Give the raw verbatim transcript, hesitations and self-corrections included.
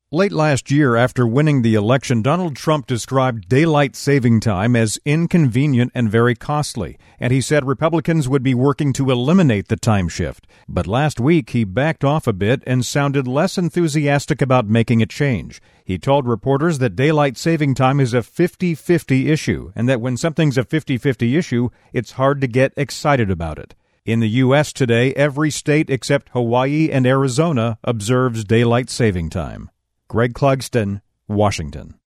Late last year, after winning the election, Donald Trump described daylight saving time as inconvenient and very costly, and he said Republicans would be working to eliminate the time shift. But last week, he backed off a bit and sounded less enthusiastic about making a change. He told reporters that daylight saving time is a fifty-fifty issue, and that when something's a fifty-fifty issue, it's hard to get excited about it. In the U S today, every state except Hawaii and Arizona observes daylight saving time. Greg Clugston, Washington.